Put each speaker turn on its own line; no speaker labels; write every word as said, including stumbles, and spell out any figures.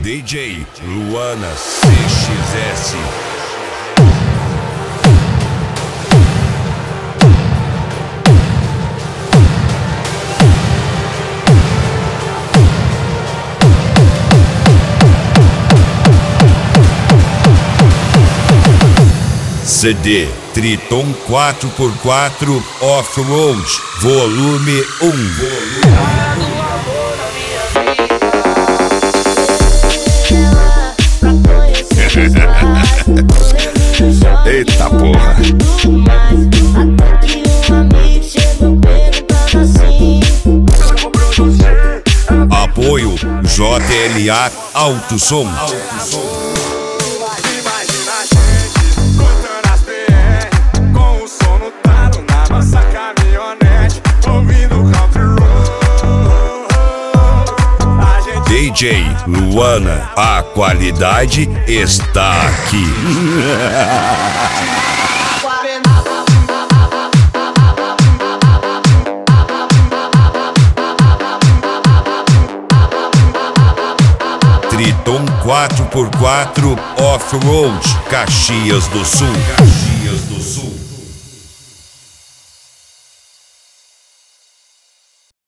D J Luana C X S. C D Triton quatro por quatro Off-Road Volume um. Eita porra! Apoio J L A Alto Som. D J Luana, a qualidade está aqui. Triton quatro por quatro Off-Road, Caxias do Sul. Caxias do Sul.